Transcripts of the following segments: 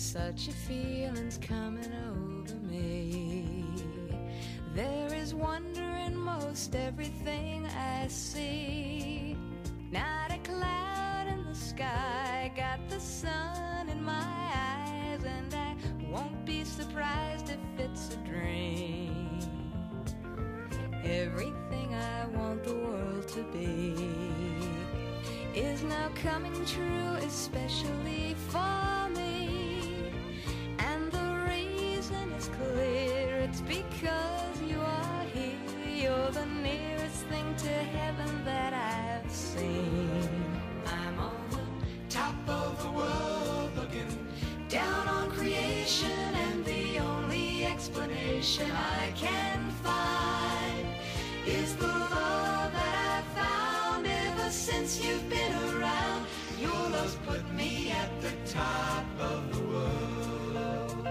Such a feeling's coming over me. There is wonder in most everything I see. Not a cloud in the sky, got the sun in my eyes, and I won't be surprised if it's a dream. Everything I want the world to be is now coming true, especially for me. And the reason is clear, it's because you are here. You're the nearest thing to heaven that I've seen. I'm on the top of the world, looking down on creation, and the only explanation I can find is the love that I've found ever since you've been around. Your love's put me at the top of the world.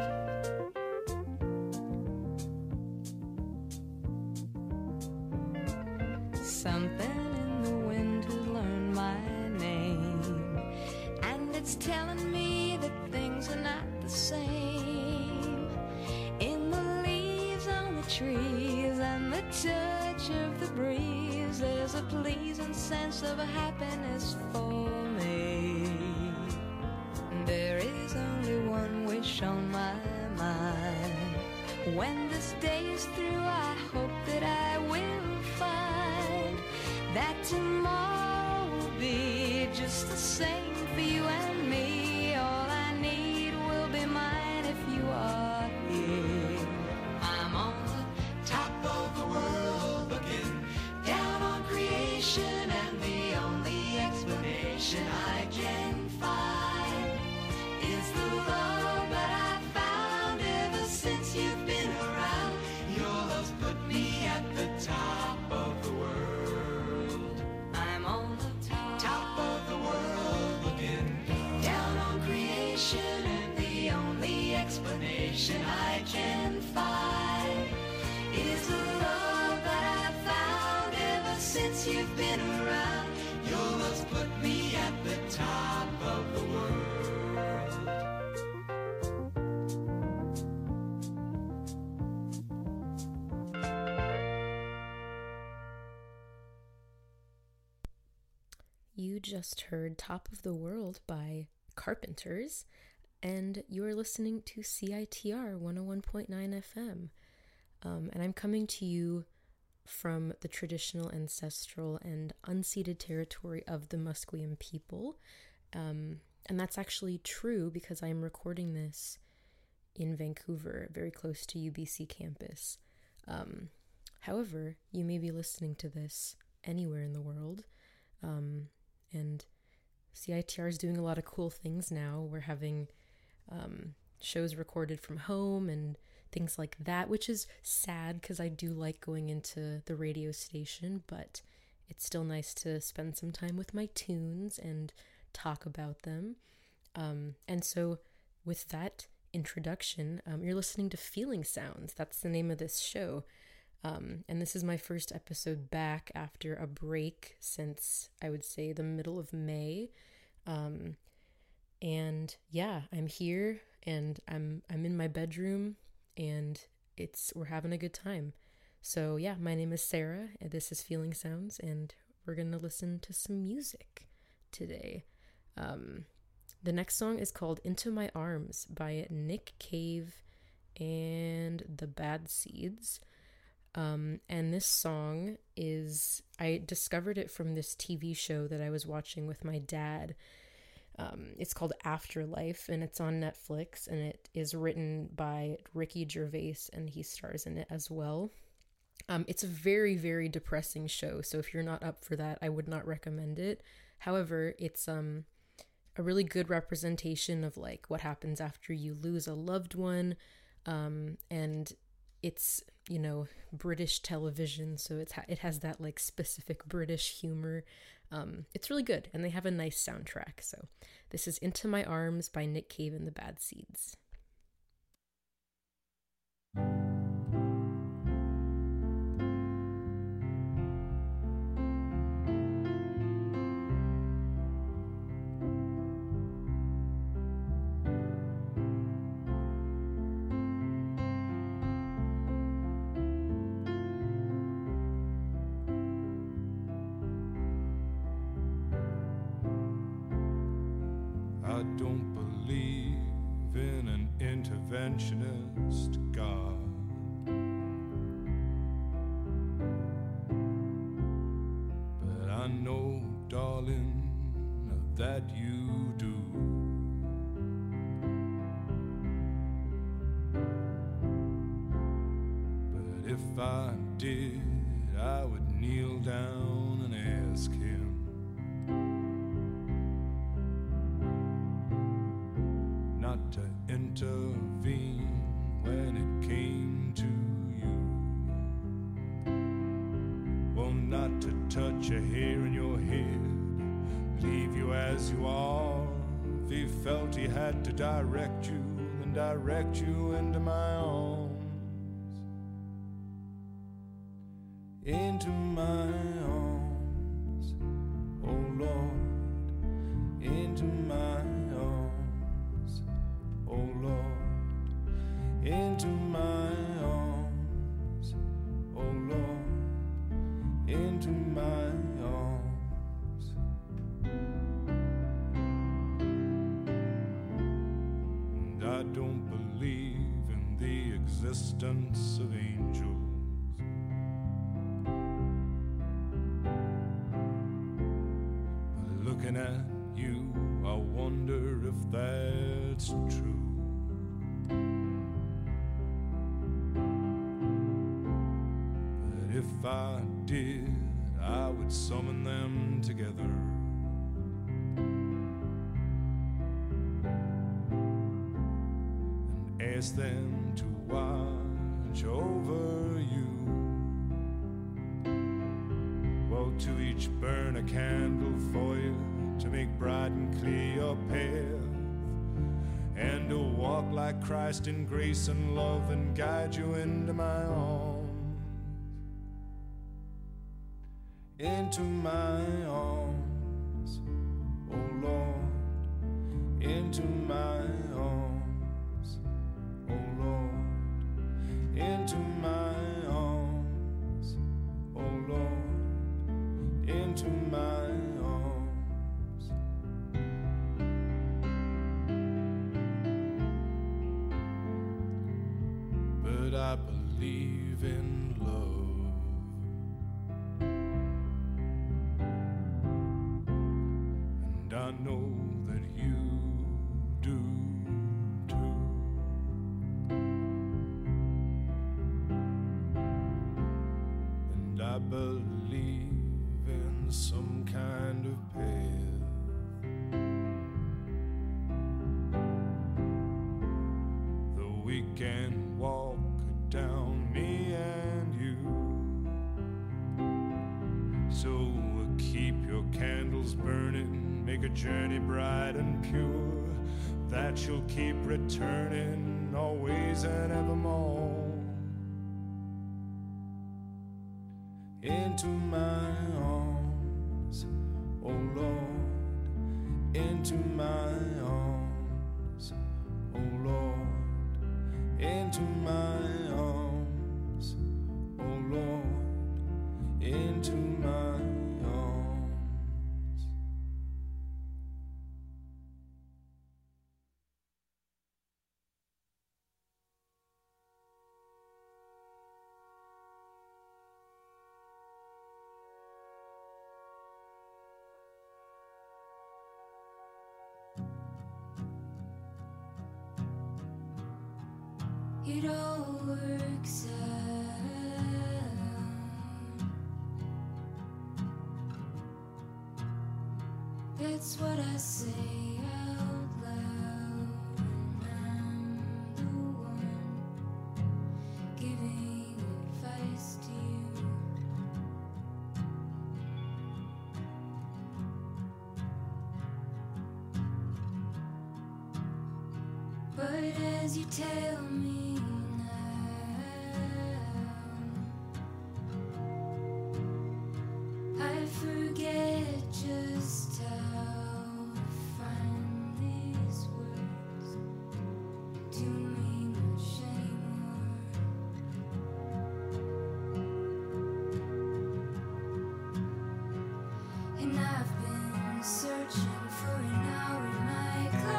Something in the wind has learned my name, and it's telling me that things are not the same. In the leaves on the trees and the touch of the breeze, there's a pleasing sense of happiness for me. There is only one wish on my mind. When this day is through, I hope that I will find that tomorrow will be just the same for you and me. All I need will be mine if you are here. I'm on the top of the world, looking down on creation, and the only explanation I can find is the love that I found ever since you've been around. Your love's put me at the top of the world. I'm on the top of the world, looking down on creation, and the only explanation I can find is the love that I found ever since you've been around. Your love's put me at the top of the world. You just heard Top of the World by Carpenters, and you're listening to CITR 101.9 FM. And I'm coming to you from the traditional, ancestral, and unceded territory of the Musqueam people. And that's actually true because I'm recording this in Vancouver, very close to UBC campus. However, you may be listening to this anywhere in the world. And CITR is doing a lot of cool things now. We're having shows recorded from home and things like that, which is sad because I do like going into the radio station, but it's still nice to spend some time with my tunes and talk about them. And so with that introduction, you're listening to Feeling Sounds. That's the name of this show. And this is my first episode back after a break since, I would say, the middle of May. And yeah, I'm here and I'm in my bedroom and we're having a good time. So yeah, my name is Sarah and this is Feeling Sounds, and we're going to listen to some music today. The next song is called Into My Arms by Nick Cave and the Bad Seeds. And this song I discovered it from this TV show that I was watching with my dad. It's called Afterlife, and it's on Netflix, and it is written by Ricky Gervais, and he stars in it as well. It's a very, very depressing show, so if you're not up for that, I would not recommend it. However, it's a really good representation of like what happens after you lose a loved one, and it's, British television, so it has that like specific British humor. It's really good, and they have a nice soundtrack. So this is Into My Arms by Nick Cave and the Bad Seeds. I don't believe in an interventionist God. But I know, darling, that you do. But if I did, I would kneel down and ask him not to intervene when it came to you. Well, not to touch a hair in your head, leave you as you are. If he felt he had to direct you, then direct you into my arms. Into my arms, oh Lord, into my arms, oh Lord, into my arms, oh Lord, into my arms. And I don't believe in the existence of angels. Looking at you, I wonder if that's true. But if I did, I would summon them together and ask them to watch over you. Well, to each burn a candle for you, to make bright and clear your path, and to walk like Christ in grace and love and guide you into my arms, into my arms, oh Lord, into my arms, oh Lord, into my arms, oh Lord, into my arms. But I believe in love, and I know that you do too. And I believe in some kind of path that we can walk down, me and you. So keep your candles burning, make a journey bright and pure, that you'll keep returning always and evermore. Into my arms, oh Lord, into my arms, oh Lord, into my arms, oh Lord, into my arms. It all works out. That's what I say out loud when I'm the one giving advice to you. But as you tell me I forget just how to find these words to mean much anymore. And I've been searching for an hour in my closet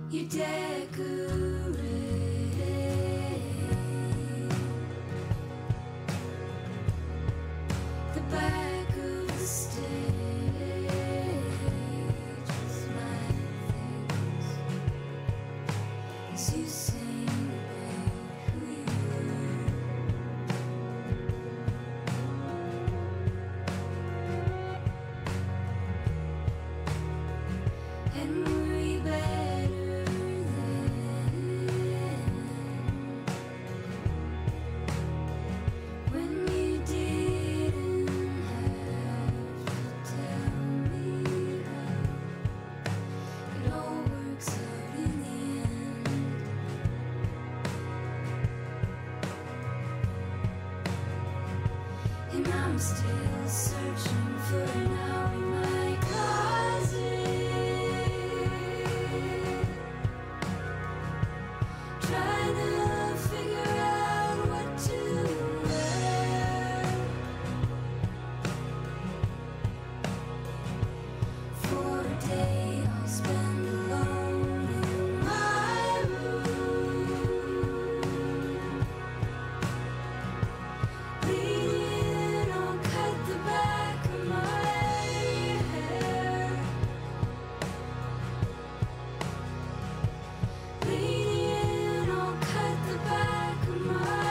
You decorate the back of the stage with my things as you sing about who you are. And were you better when you didn't have to tell me how it all works out in the end? And I'm still searching for an hour in my closet, trying to figure out what to wear for a day I'll spend alone in my room, bleeding. I'll cut the back of my hair, bleeding. I'll cut the back of my hair.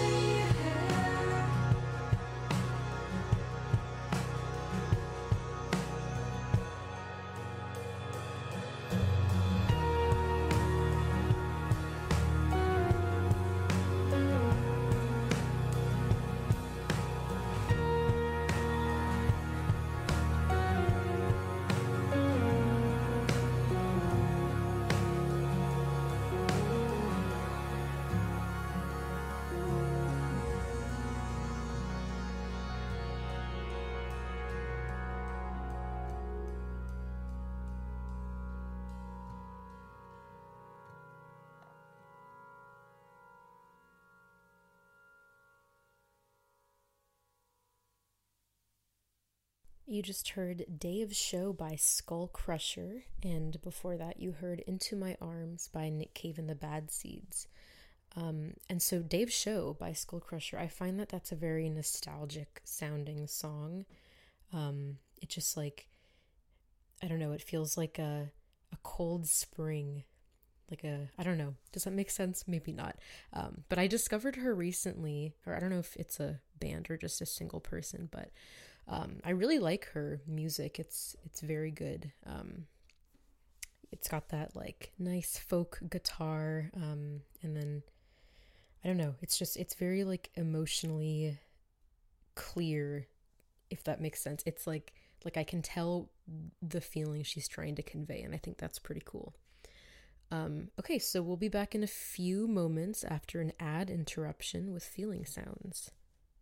You just heard Day of Show by Skull Crusher, and before that you heard Into My Arms by Nick Cave and the Bad Seeds. And so Day of Show by Skull Crusher, I find that that's a very nostalgic sounding song. It just like, I don't know, it feels like a cold spring, like I don't know, does that make sense? Maybe not. But I discovered her recently, or I don't know if it's a band or just a single person, but I really like her music. It's very good. It's got that like nice folk guitar, and then I don't know, it's very like emotionally clear, if that makes sense. It's like I can tell the feeling she's trying to convey, and I think that's pretty cool. Okay, so we'll be back in a few moments after an ad interruption with Feeling Sounds.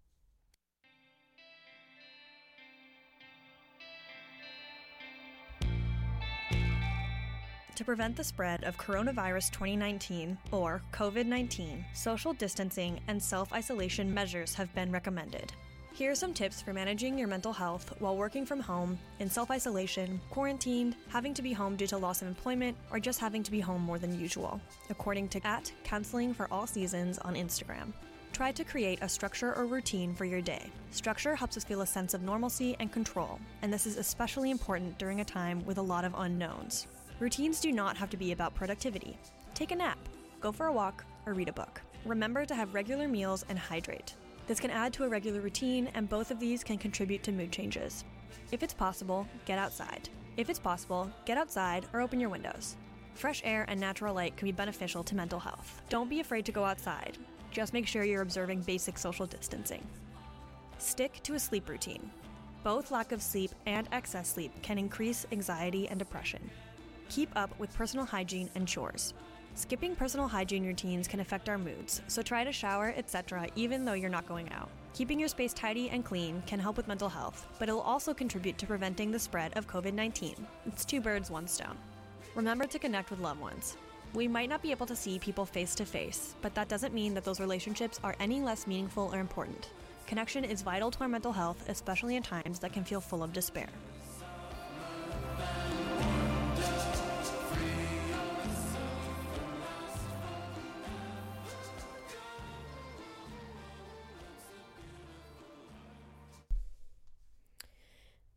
To prevent the spread of coronavirus 2019, or COVID-19, social distancing and self-isolation measures have been recommended. Here are some tips for managing your mental health while working from home, in self-isolation, quarantined, having to be home due to loss of employment, or just having to be home more than usual, according to @counselingforallseasons on Instagram. Try to create a structure or routine for your day. Structure helps us feel a sense of normalcy and control, and this is especially important during a time with a lot of unknowns. Routines do not have to be about productivity. Take a nap, go for a walk, or read a book. Remember to have regular meals and hydrate. This can add to a regular routine, and both of these can contribute to mood changes. If it's possible, get outside. If it's possible, get outside or open your windows. Fresh air and natural light can be beneficial to mental health. Don't be afraid to go outside. Just make sure you're observing basic social distancing. Stick to a sleep routine. Both lack of sleep and excess sleep can increase anxiety and depression. Keep up with personal hygiene and chores. Skipping personal hygiene routines can affect our moods, so try to shower, etc. even though you're not going out. Keeping your space tidy and clean can help with mental health, but it'll also contribute to preventing the spread of COVID-19. It's 2 birds, 1 stone. Remember to connect with loved ones. We might not be able to see people face to face, but that doesn't mean that those relationships are any less meaningful or important. Connection is vital to our mental health, especially in times that can feel full of despair.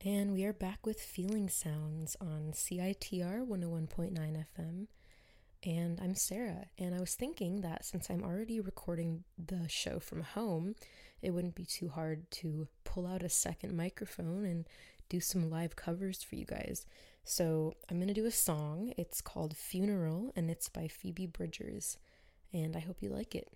And we are back with Feeling Sounds on CITR 101.9 FM. And I'm Sarah. And I was thinking that since I'm already recording the show from home, it wouldn't be too hard to pull out a second microphone and do some live covers for you guys. So I'm going to do a song. It's called Funeral, and it's by Phoebe Bridgers. And I hope you like it.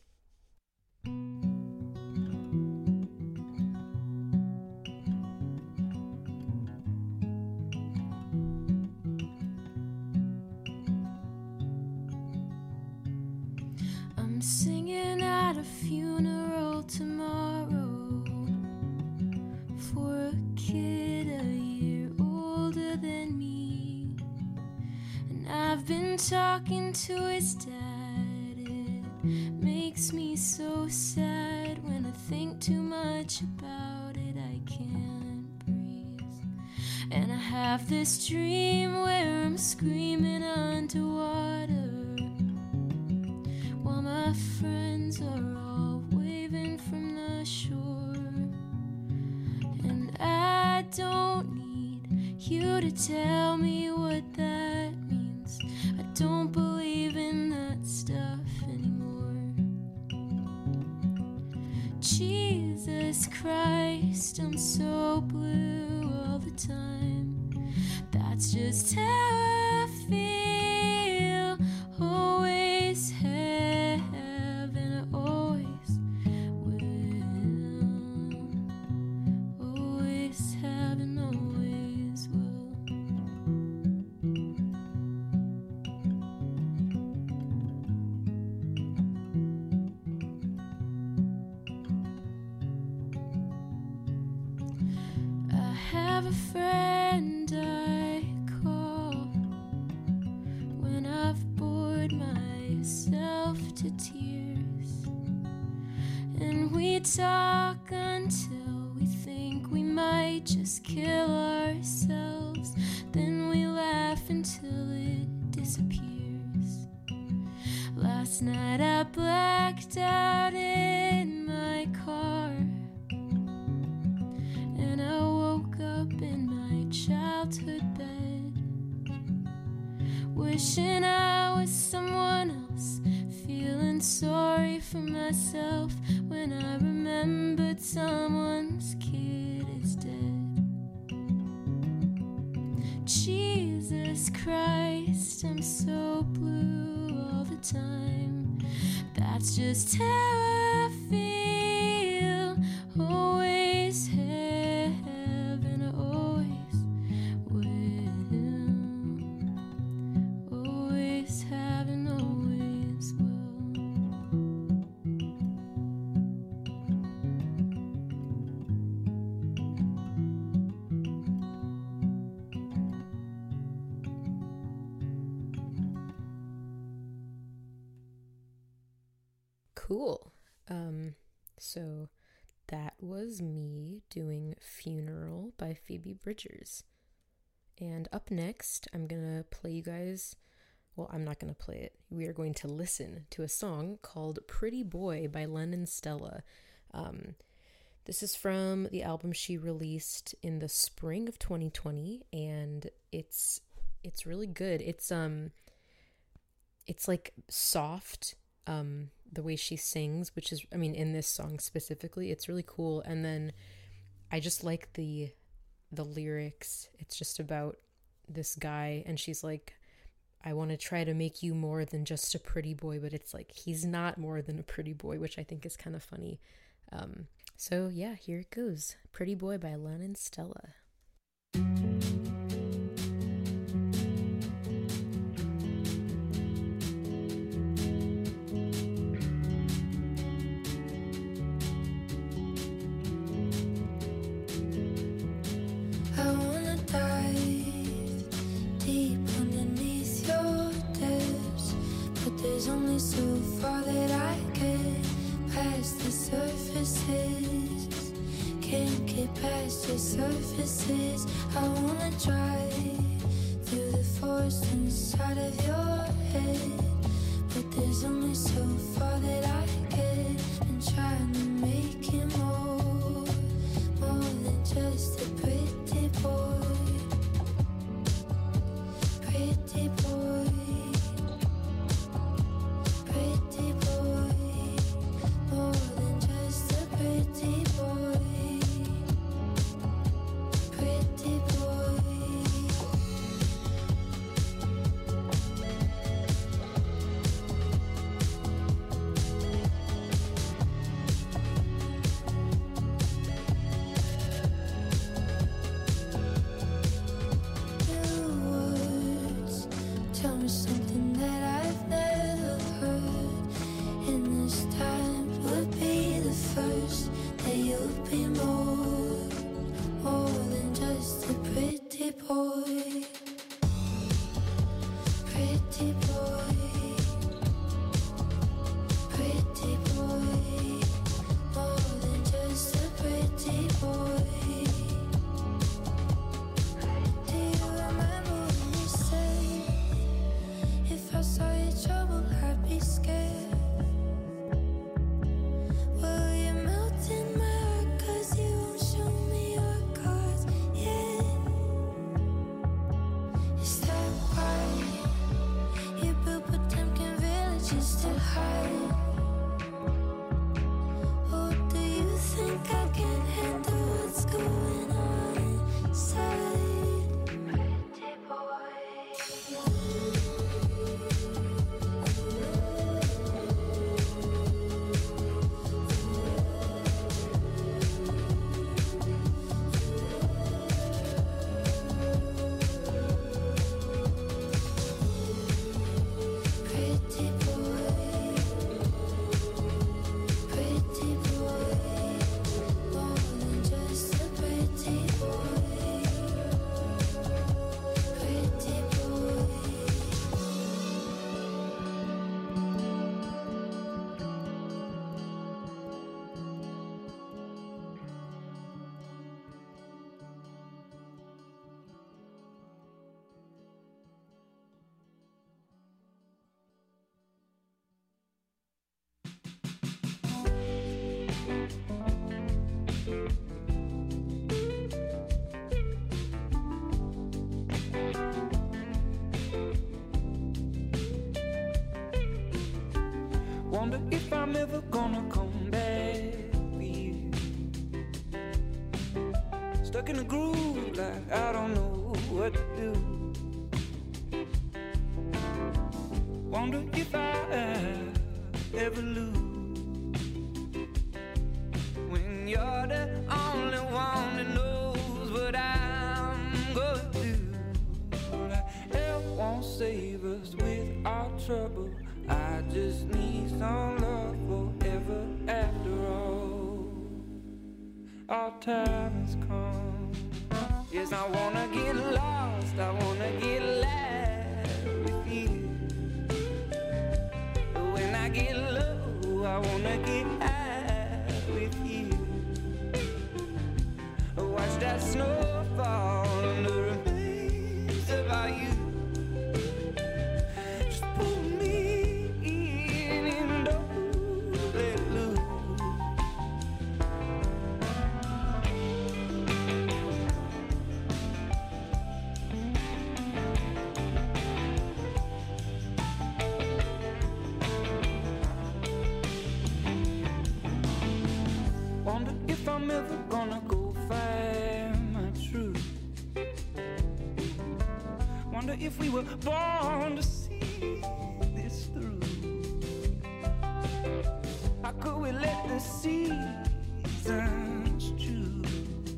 I'm singing at a funeral tomorrow for a kid a year older than me, and I've been talking to his dad. It makes me so sad when I think too much about it. I can't breathe, and I have this dream where I'm screaming underwater while my friends are all waving from the shore. And I don't need you to tell me what that means. I don't believe in that stuff anymore. Jesus Christ, I'm so blue all the time. That's just how I feel. Always have, and I always will. Always have and always will. I have a friend I call when I've bored myself to tears, and we talk until we think we might just kill ourselves. Then we laugh until it disappears. Last night I blacked out in my car, and I woke up in my childhood bed, wishing I was someone else, feeling sorry for myself when I remembered someone's kid is dead. Jesus Christ, I'm so blue all the time. That's just how I feel. Always have, and I always will. Always have and always will. Cool. So that was me doing Funeral by Phoebe Bridgers. And up next, I'm going to play you guys, well, I'm not going to play it. We are going to listen to a song called Pretty Boy by Lennon Stella. This is from the album she released in the spring of 2020, and it's really good. It's like soft, the way she sings, which is, I mean, in this song specifically, it's really cool. And then I just like the lyrics. It's just about this guy, and she's like, I want to try to make you more than just a pretty boy, but it's like he's not more than a pretty boy, which I think is kind of funny. So yeah, here it goes. Pretty Boy by Lennon Stella. There's only so far that I can past the surfaces. Can't get past the surfaces. I wanna drive through the forest inside of your head, but there's only so far that I can. And trying to make it more than just a pretty that you'd be more than just a pretty boy. Pretty boy, pretty boy, more than just a pretty boy. Do you remember when you said, if I saw your trouble, I'd be scared? Well, you're melting my heart 'cause you won't show me your cards yet. Is that right? You built Potemkin villages to hide. Or do you think I can handle what's going on inside? Pretty boy. Pretty boy, pretty boy, more than just a pretty boy, pretty boy. Wonder if I'm ever gonna come back for you. Stuck in a groove like I don't know what to do. Wonder if I ever lose when you're the only one that knows what I'm gonna do. Like help won't save us with our trouble. I just need some love forever after all. Our time has come. Yes, I wanna get lost, I wanna get alive with you. When I get low, I wanna get high with you. Watch that snow fall on the remains of our youth. Just pull me in and don't let loose. Wonder if I'm ever gonna go find my truth. Wonder if we were born to see this through. How could we let the seasons choose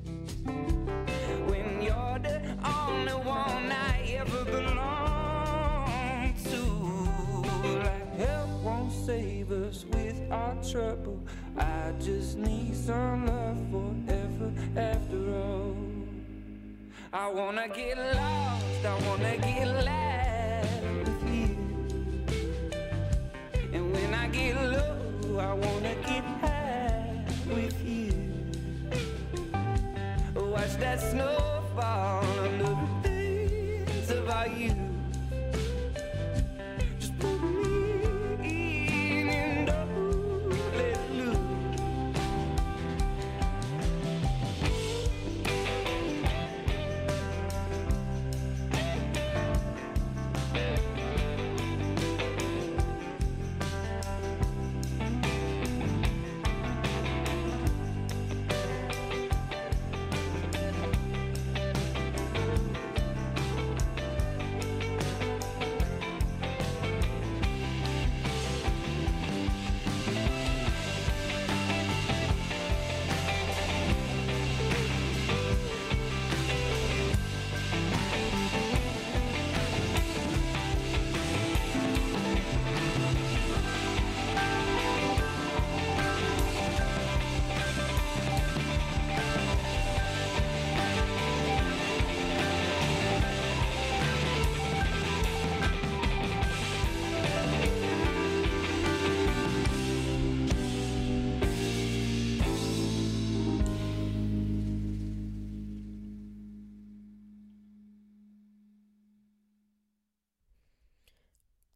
when you're the only one I ever belong to? Like help won't save us with our trouble. I just need some love forever after all. I wanna get lost, I wanna get alive with you. And when I get low, I wanna get high with you. Watch that snow fall on the remains of our youth. Just put me in and don't let loose.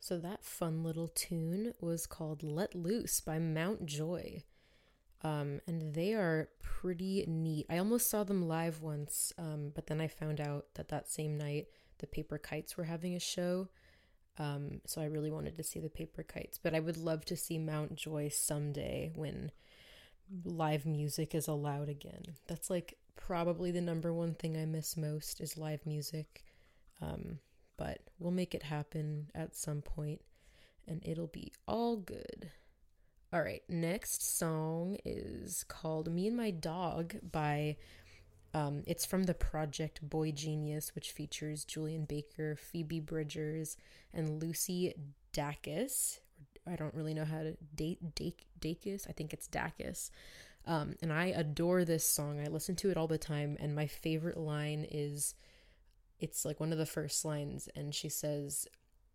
So that fun little tune was called Let Loose by Mount Joy. And they are pretty neat. I almost saw them live once, but then I found out that same night the Paper Kites were having a show. So I really wanted to see the Paper Kites, but I would love to see Mount Joy someday when live music is allowed again. That's like probably the number one thing I miss most is live music. But we'll make it happen at some point and it'll be all good. All right, next song is called Me and My Dog by, it's from the project Boy Genius, which features Julian Baker, Phoebe Bridgers, and Lucy Dacus. I don't really know how to Dacus. I think it's Dacus. And I adore this song. I listen to it all the time. And my favorite line is, it's like one of the first lines. And she says,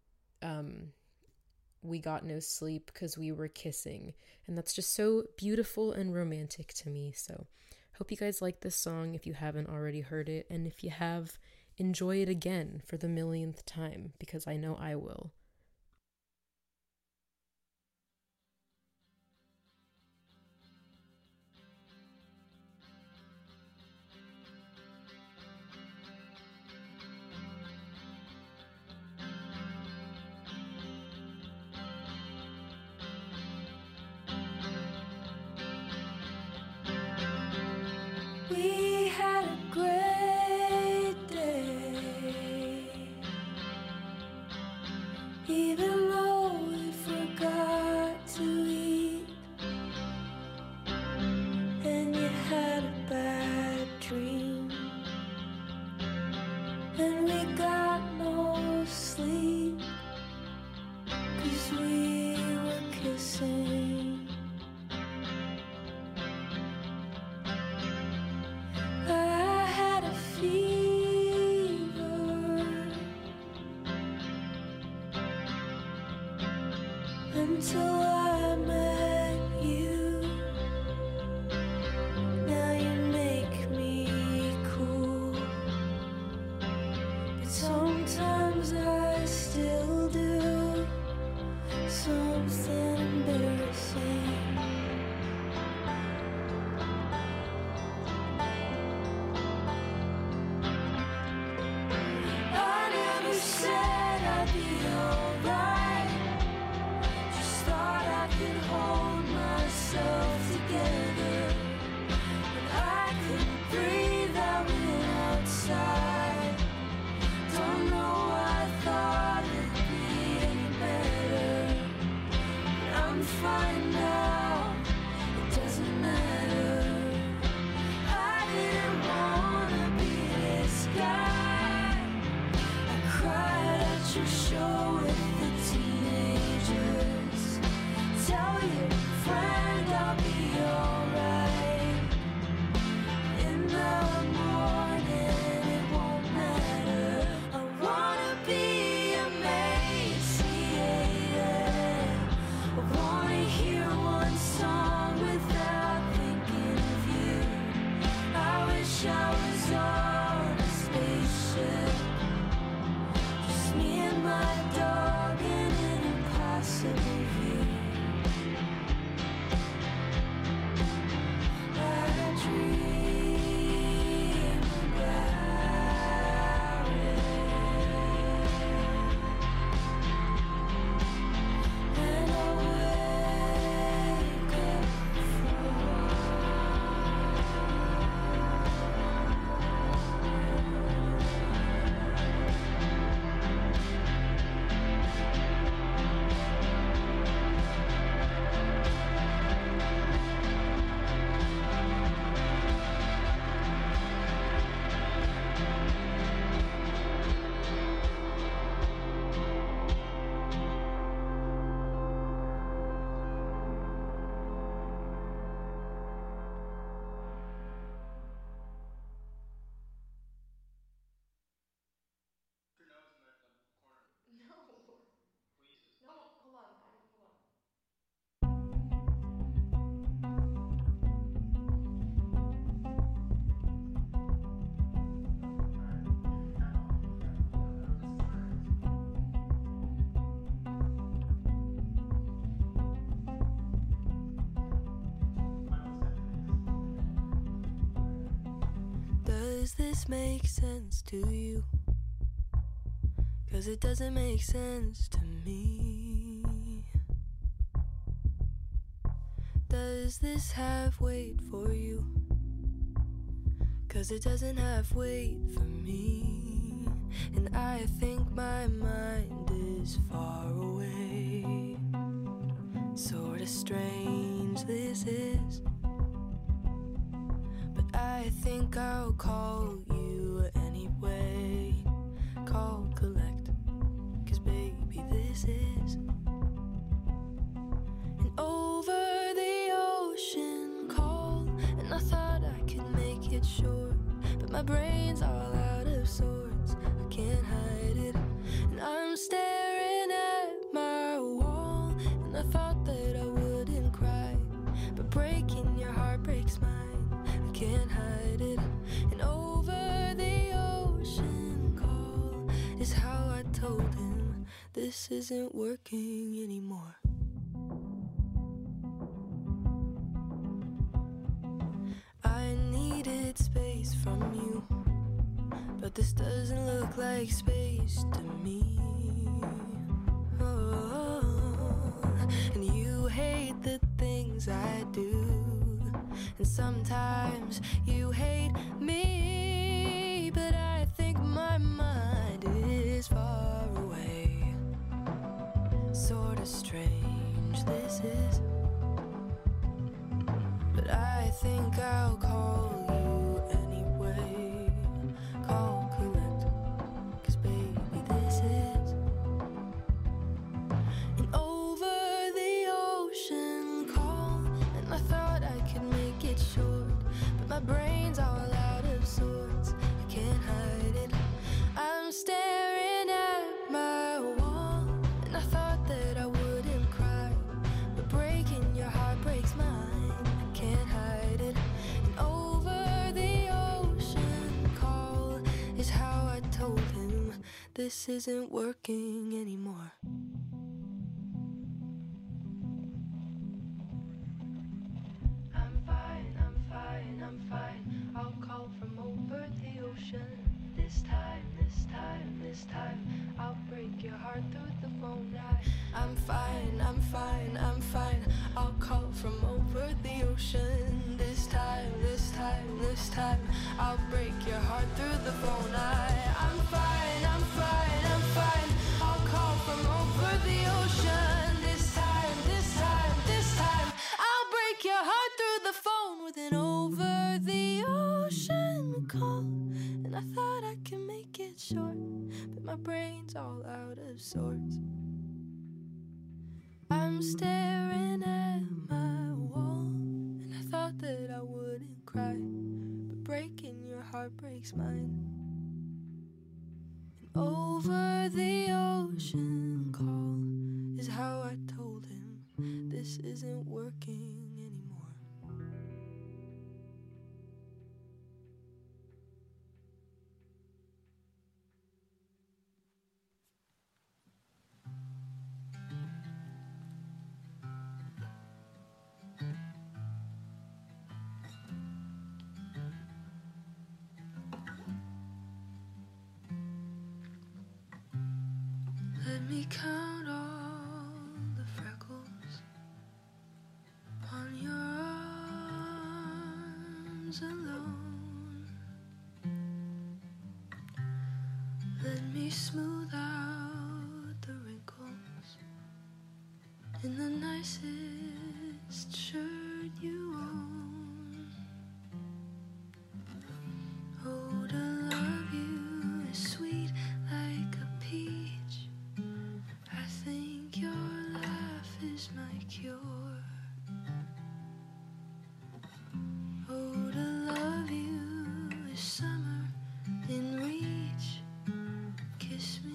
we got no sleep because we were kissing. And that's just so beautiful and romantic to me. So hope you guys like this song if you haven't already heard it. And if you have, enjoy it again for the millionth time, because I know I will. We had a great day, even though we forgot to eat, and you had a bad dream, and we got no sleep, 'cause we were kissing. I had a fever until I met you. Now you make me cool, but sometimes I still do something embarrassing. I never said I'd be alright, just thought Does this make sense to you? 'Cause it doesn't make sense to me. Does this have weight for you? 'Cause it doesn't have weight for me. And I think my mind is far away. Sorta strange this is, but I think I'll call you anyway. Call collect, 'cause baby this is. And over the ocean call, and I thought I could make it short, but my brain's all out of sorts. I can't hide it, and I'm staring at my wall, and I thought that I wouldn't cry, but breaking your heart breaks mine. I can't hide it, and over the ocean call is how I told him this isn't working anymore. I needed space from you, but this doesn't look like space to me. Oh, and you hate the things I do, and sometimes you hate me, but I think my mind is far away. Sorta strange this is, but I think I'll call you anyway. Call collect, 'cause baby this is. And over the ocean call, and I thought I could make it short, but my brain's all out of sorts. I can't hide it, I'm staring at my wall, and I thought that I wouldn't cry, but breaking your heart breaks mine. I can't hide it, and over the ocean call is how I told him this isn't working anymore. I'm fine, I'm fine, I'm fine. I'll call from over the ocean. This time, this time, this time, I'll break your heart through the phone. I'm fine, I'm fine, I'm fine. I'll call from over the ocean. This time, this time, this time, I'll break your heart through the phone. I'm fine, I'm fine, I'm fine. I'll call from over the ocean. This time, this time, this time, I'll break your heart through the phone with an over the ocean call. And I thought I could make it short, but my brain's all out of sorts. I'm staring at my wall, and I thought that I wouldn't cry, but breaking your heart breaks mine. And over the ocean call is how I told him this isn't working anymore. Let me count all the freckles on your arms alone. Let me smooth out the wrinkles in the nicest shirt you own. Oh, to love you is sweet like a peach. I think your laugh is my cure. Oh, to love you is summer in reach. Kiss me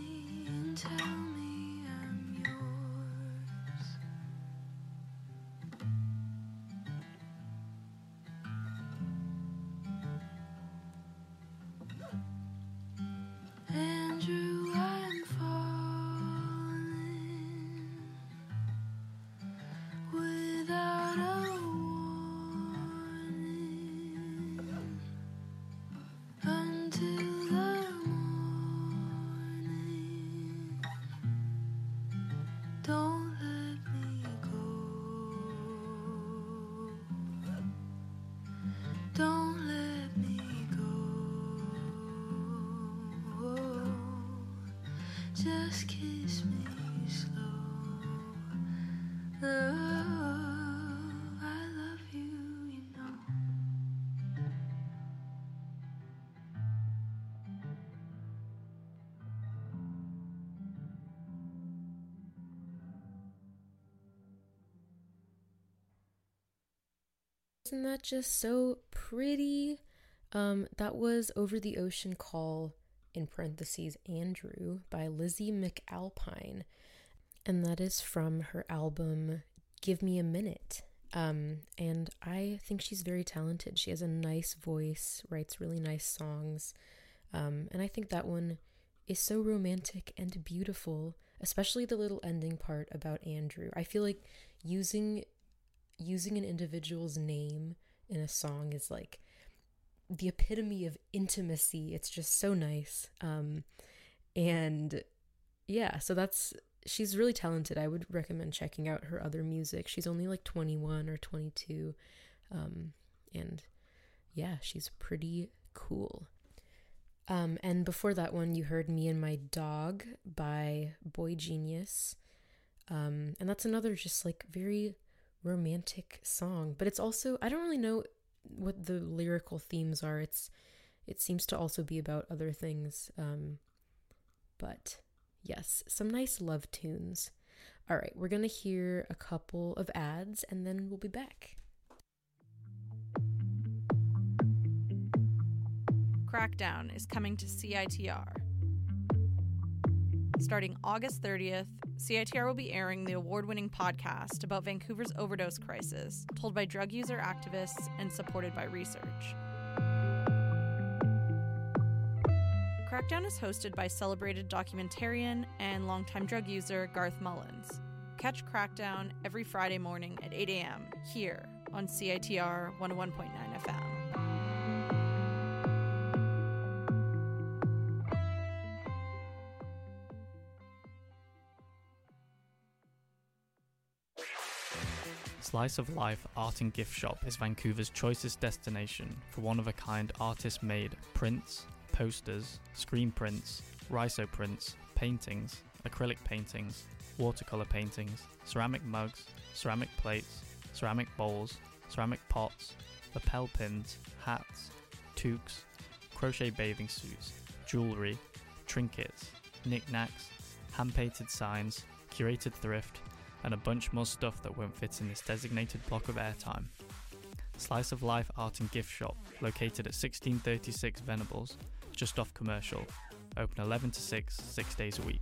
Isn't that just so pretty? That was Over the Ocean Call, in parentheses, Andrew, by Lizzie McAlpine. And that is from her album, Give Me a Minute. And I think she's very talented. She has a nice voice, writes really nice songs. And I think that one is so romantic and beautiful, especially the little ending part about Andrew. I feel like using an individual's name in a song is like the epitome of intimacy. It's just so nice. And yeah, so she's really talented. I would recommend checking out her other music. She's only like 21 or 22. And yeah, she's pretty cool. And before that one, you heard Me and My Dog by Boy Genius. And that's another just like very romantic song, but it's also, I don't really know what the lyrical themes are. It seems to also be about other things. But yes, some nice love tunes. All right, we're going to hear a couple of ads and then we'll be back. Crackdown is coming to CITR. Starting August 30th, CITR will be airing the award-winning podcast about Vancouver's overdose crisis, told by drug user activists and supported by research. Crackdown is hosted by celebrated documentarian and longtime drug user Garth Mullins. Catch Crackdown every Friday morning at 8 a.m. here on CITR 101.9 FM. Slice of Life Art and Gift Shop is Vancouver's choicest destination for one-of-a-kind artist-made prints, posters, screen prints, rhizo prints, paintings, acrylic paintings, watercolor paintings, ceramic mugs, ceramic plates, ceramic bowls, ceramic pots, lapel pins, hats, toques, crochet bathing suits, jewellery, trinkets, knickknacks, hand-painted signs, curated thrift, and a bunch more stuff that won't fit in this designated block of airtime. Slice of Life Art and Gift Shop, located at 1636 Venables, just off Commercial, open 11 to 6 days a week.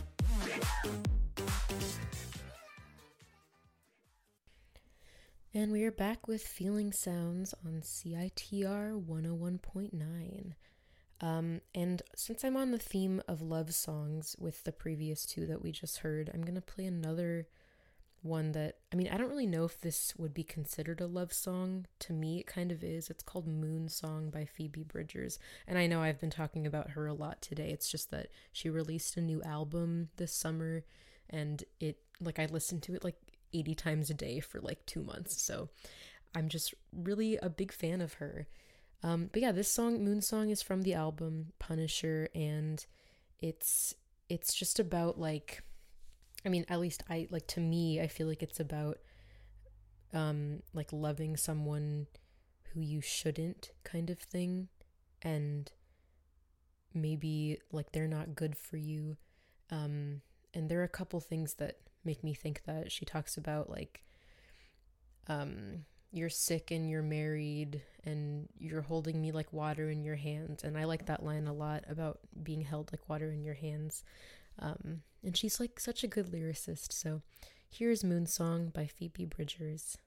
And we are back with Feeling Sounds on CITR 101.9. And since I'm on the theme of love songs with the previous two that we just heard, I'm going to play another one that, I mean, I don't really know if this would be considered a love song. To me, it kind of is. It's called Moon Song by Phoebe Bridgers. And I know I've been talking about her a lot today. It's just that she released a new album this summer, and I listened to it like 80 times a day for like 2 months. So I'm just really a big fan of her. But yeah, this song, Moon Song, is from the album Punisher, and it's just about like, I mean, at least to me, I feel like it's about like loving someone who you shouldn't kind of thing, and maybe like they're not good for you. And there are a couple things that make me think that. She talks about like, you're sick and you're married and you're holding me like water in your hands. And I like that line a lot about being held like water in your hands. And she's like such a good lyricist. So here's Moon Song by Phoebe Bridgers.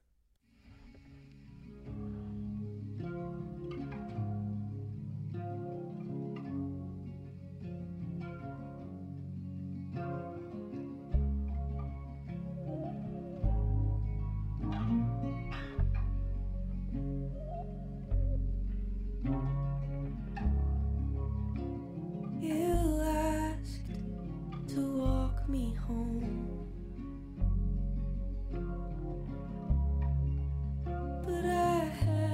But I had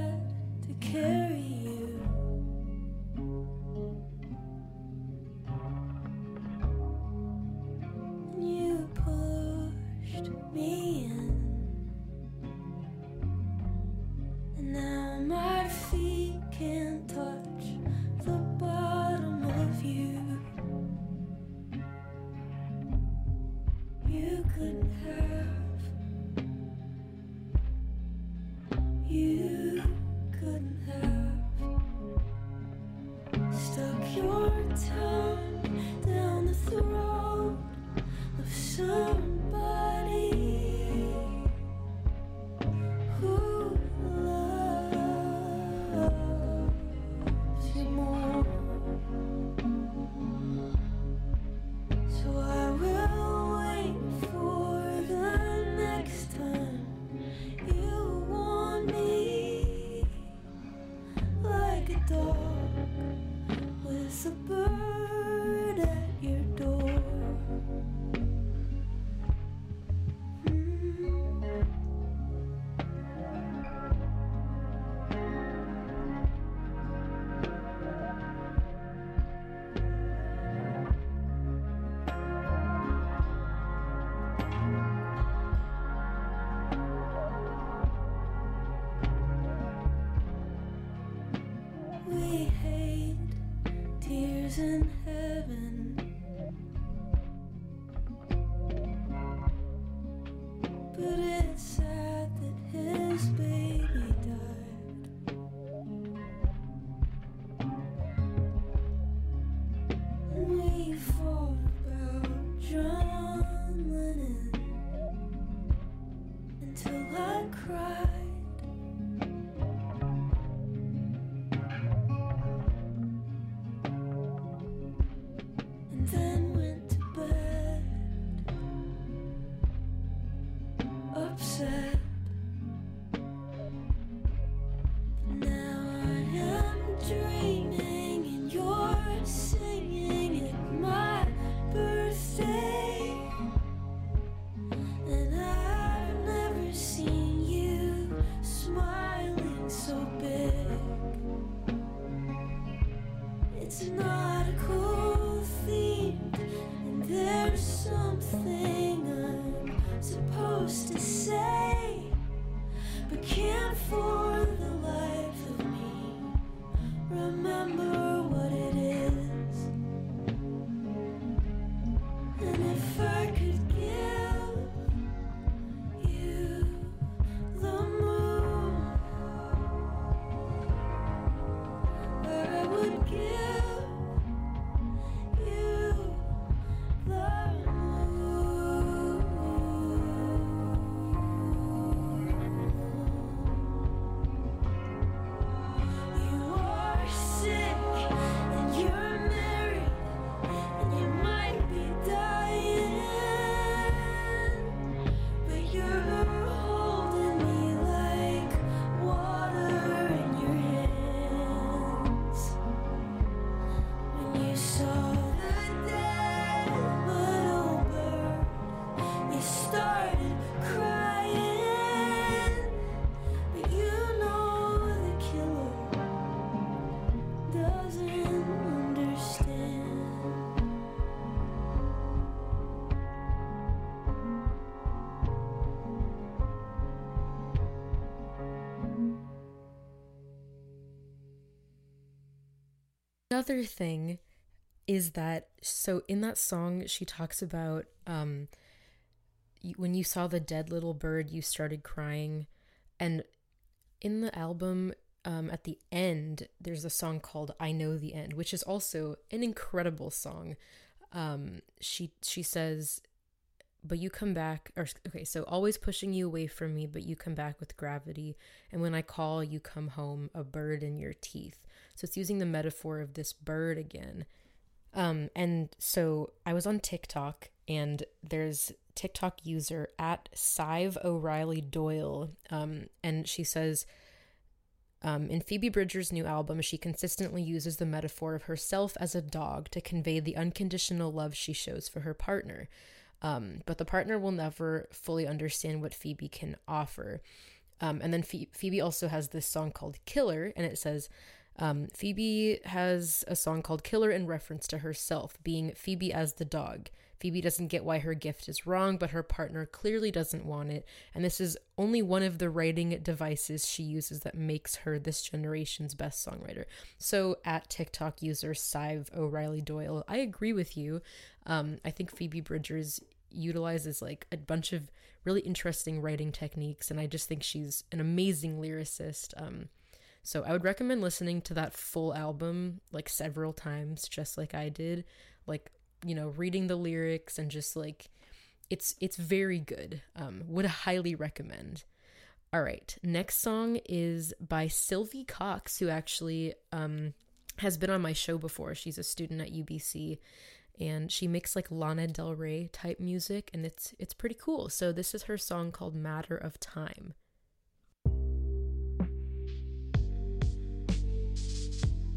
dog with a bird at your door. We hate tears in heaven, but it's sad that his baby died. We fought about John Lennon until I cried. And then went to bed, upset. Now I am dreaming and you're singing at my birthday. And I've never seen you smiling so big. It's not a cool theme, and there's something I'm supposed to say, but can't for the life of me remember what it is. And if I could give you the moon, I would give you the moon. You are sick and you're married and you might be dying, but you're holding me like water in your hands. When you saw the dead little bird, you started crying, but you know the killer doesn't understand. Another thing is that, so in that song, she talks about when you saw the dead little bird, you started crying. And in the album, at the end, there's a song called I Know the End, which is also an incredible song. She says, but you come back, or okay, so always pushing you away from me, but you come back with gravity. And when I call, you come home, a bird in your teeth. So it's using the metaphor of this bird again. And so I was on TikTok, and there's TikTok user at Sive O'Reilly Doyle. And she says, in Phoebe Bridgers' new album, she consistently uses the metaphor of herself as a dog to convey the unconditional love she shows for her partner. But the partner will never fully understand what Phoebe can offer. And then Phoebe also has this song called Killer, and it says, Phoebe has a song called Killer in reference to herself, being Phoebe as the dog. Phoebe doesn't get why her gift is wrong, but her partner clearly doesn't want it, and this is only one of the writing devices she uses that makes her this generation's best songwriter. So at TikTok user Sive O'Reilly Doyle, I agree with you. I think Phoebe Bridgers utilizes like a bunch of really interesting writing techniques, and I just think she's an amazing lyricist. So I would recommend listening to that full album like several times, just like I did, like, you know, reading the lyrics and just like, it's very good. Would highly recommend. All right, next song is by Sylvie Cox, who actually has been on my show before. She's a student at UBC, and she makes like Lana Del Rey type music, and it's pretty cool. So this is her song called Matter of Time.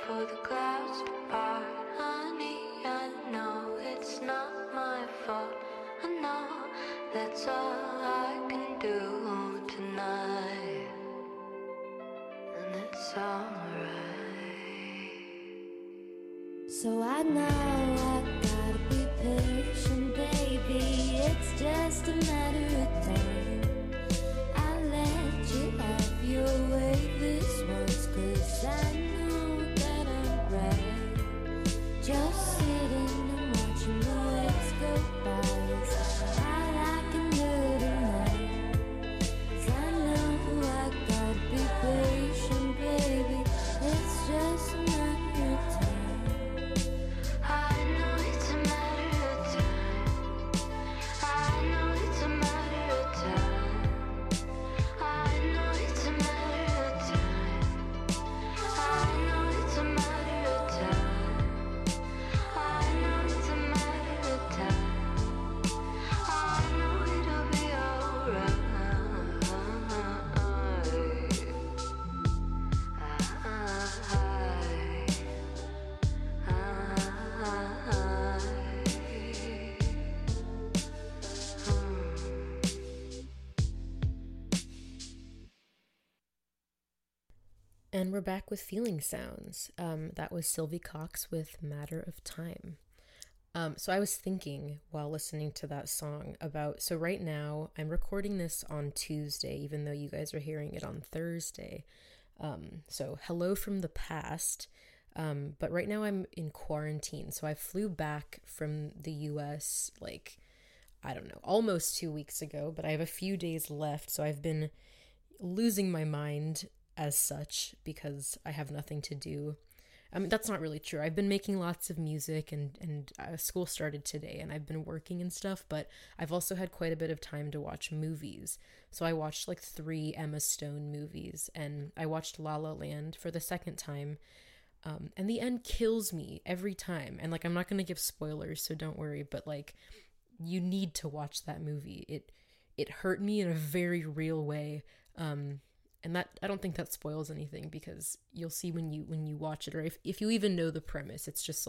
for the clouds to part. Honey, I know it's not my fault. I know that's all I can do tonight, and it's alright. So I know I gotta be patient, baby. It's just a matter of time. I'll let you have your way this once, 'cause I know that I'm right. Just sitting and watching the waves go by is all I can do tonight. 'Cause I know I gotta be patient, baby. It's just a matter of time. I know it's a matter of time. I know it's a matter of time. I know it's a matter of time. I know it's a matter of time. I know it's a matter of time. I know it'll be alright. And we're back with Feeling Sounds. That was Sylvie Cox with Matter of Time. So I was thinking while listening to that song about, so right now I'm recording this on Tuesday, even though you guys are hearing it on Thursday. So hello from the past. But right now I'm in quarantine. So I flew back from the US I don't know, almost 2 weeks ago, but I have a few days left. So I've been losing my mind as such because I have nothing to do. I mean, that's not really true. I've been making lots of music and school started today and I've been working and stuff, but I've also had quite a bit of time to watch movies. So I watched 3 Emma Stone movies and I watched La La Land for the second time. And the end kills me every time. And I'm not going to give spoilers, so don't worry, but you need to watch that movie. It hurt me in a very real way. And that, I don't think that spoils anything because you'll see when you watch it, or if you even know the premise, it's just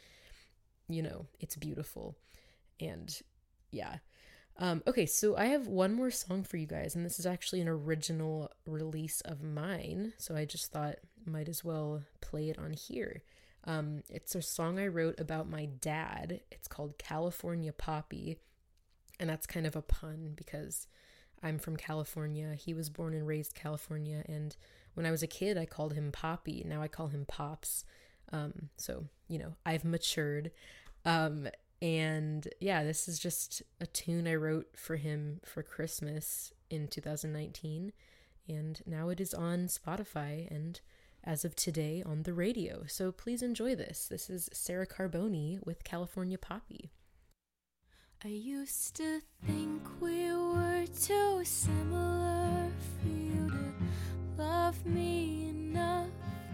it's beautiful. And yeah. Okay, so I have one more song for you guys, and this is actually an original release of mine, so I just thought might as well play it on here. It's a song I wrote about my dad. It's called California Poppy, and that's kind of a pun because I'm from California. He was born and raised California, and when I was a kid, I called him Poppy. Now I call him Pops. So, I've matured. And yeah, this is just a tune I wrote for him for Christmas in 2019, and now it is on Spotify and as of today on the radio. So please enjoy this. This is Sarah Carboni with California Poppy. I used to think we were too similar for you to love me enough.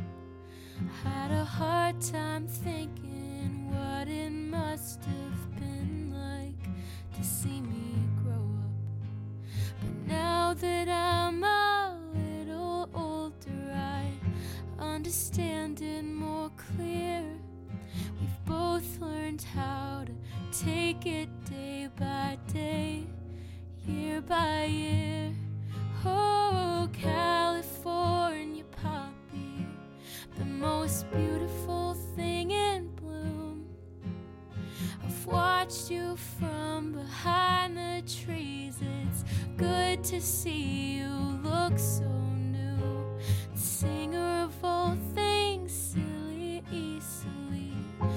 Had a hard time thinking what it must have been like to see me grow up. But now that I'm a little older, I understand it more clear. We've both learned how to take it day by day, year by year. Oh, California poppy, the most beautiful thing in bloom. I've watched you from behind the trees. It's good to see you look so new. The singer of all things silly, easily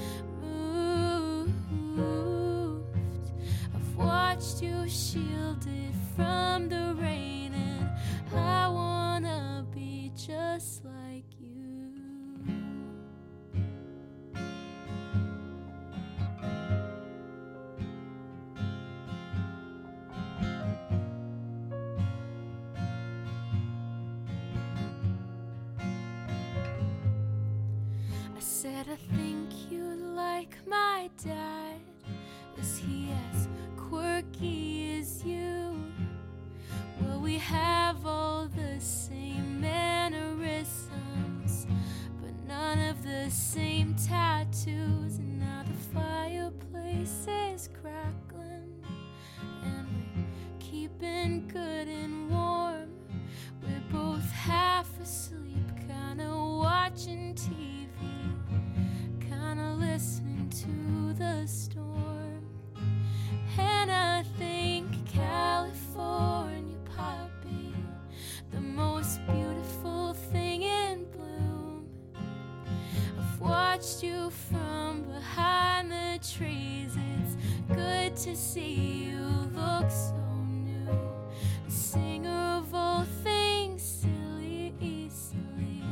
moved. I've watched you shielded from the rain, and I wanna be just like you. I said I think you'd like my dad. Is he as quirky as you? Well, we have all the same mannerisms, but none of the same tattoos, and now the fireplace is crackling, and we're keeping good and warm. We're both half asleep, kinda watching TV, kinda listening to the storm. And I think California poppy, the most beautiful thing in bloom. I've watched you from behind the trees. It's good to see you look so new. The singer of all things silly, easily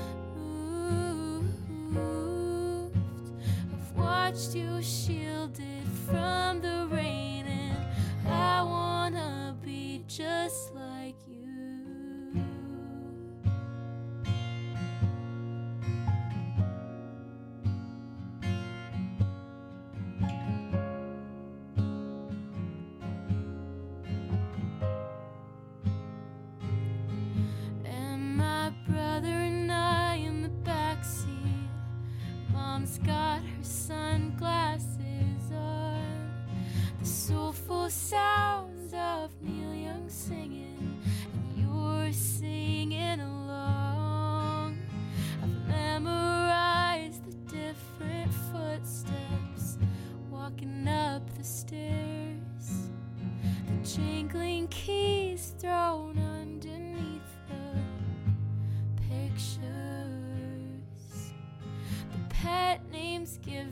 moved. I've watched you shielded from the rain, and I wanna be just like you. And my brother and I in the backseat, Mom's got her sunglasses on. The soulful sounds of Neil Young singing, and you're singing along. I've memorized the different footsteps walking up the stairs, the jingling keys thrown underneath the pictures, the pet names given